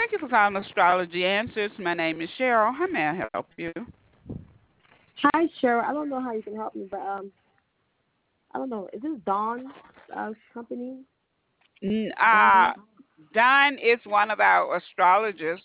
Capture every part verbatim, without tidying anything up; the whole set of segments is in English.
Thank you for calling Astrology Answers. My name is Cheryl. How may I help you? Hi, Cheryl. I don't know how you can help me, but um, I don't know. Is this Dawn uh, company? N- Dawn? Uh, Don is one of our astrologers.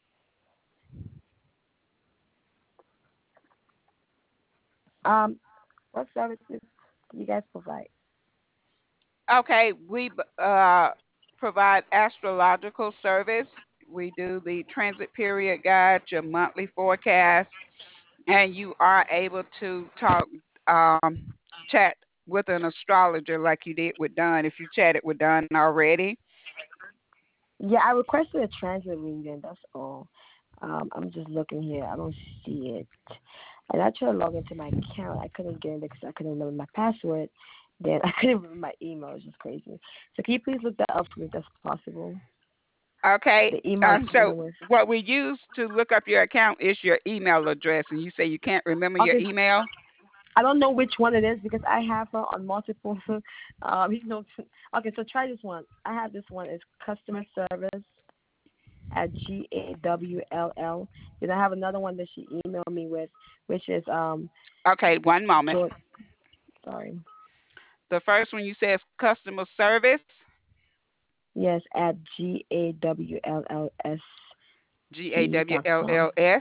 Um, what services do you guys provide? Okay, we b- uh, provide astrological service. We do the transit period guide, your monthly forecast, and you are able to talk, um, chat with an astrologer like you did with Don if you chatted with Don already. Yeah, I requested a transit reading. That's all. Um, I'm just looking here. I don't see it. And I tried to log into my account. I couldn't get in because I couldn't remember my password. Then I couldn't remember my email. It's just crazy. So can you please look that up for me if that's possible? Okay. The email Um, I'm so dealing with. what we use to look up your account is your email address, and you say you can't remember your Okay, email. I don't know which one it is because I have her on multiple. um, you know, okay, so try this one. I have this one. It's customer service at G A W L L. Then I have another one that she emailed me with, which is um, Okay, one moment. George. Sorry. The first one you says customer service, Yes, at G A W L L S G A C W dot L com. L S.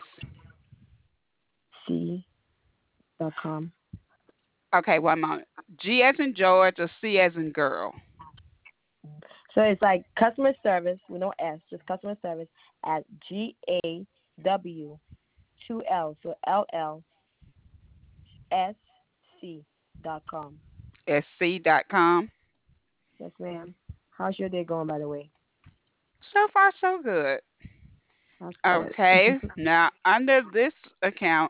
C dot com. Okay, one moment. G as in George or C as in girl. So it's like customer service with no S, just customer service at G A W two L, so L L S C dot com. S C dot com. Yes, ma'am. How's your day going, by the way? So far, so good. That's good. Okay, now under this account,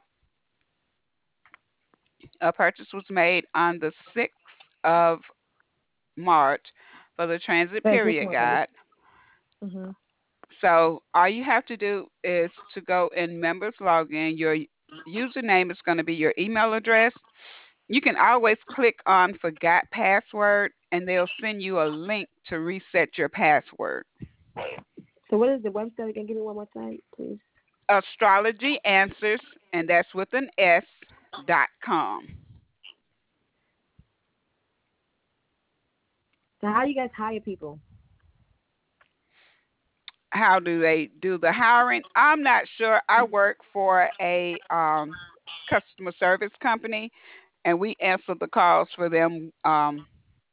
a purchase was made on the sixth of March for the transit Wait, which period one? guide. Mm-hmm. So all you have to do is to go in members login. Your username is going to be your email address. You can always click on forgot password and they'll send you a link to reset your password. So what is the website again? Give me one more time, please. Astrology Answers, and that's with an S dot com. So how do you guys hire people? How do they do the hiring? I'm not sure. I work for a um, customer service company, and we answer the calls for them um,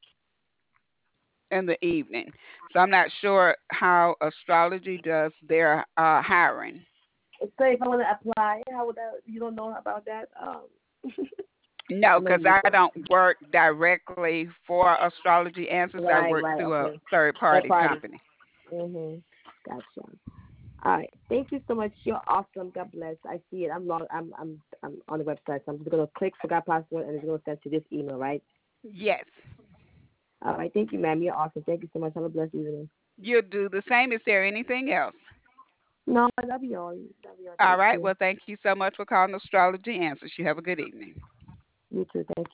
in the evening. So I'm not sure how astrology does their uh, hiring. So if I want to apply, how would that? You don't know about that? Um, No, I know because you I do. don't work directly for Astrology Answers. I Right, work right, through a okay. third Third party party. company. Mhm. Gotcha. All right. Thank you so much. You're awesome. God bless. I see it. I'm log- I'm I'm I'm on the website. So I'm just gonna click forgot password and it's gonna send to this email, right? Yes, All right. Thank you, ma'am. You're awesome. Thank you so much. Have a blessed evening. you do the same. Is there anything else? No, that'll be all. That'll be all. All Thank right. you. Well, thank you so much for calling Astrology Answers. You have a good evening. You too. Thank you.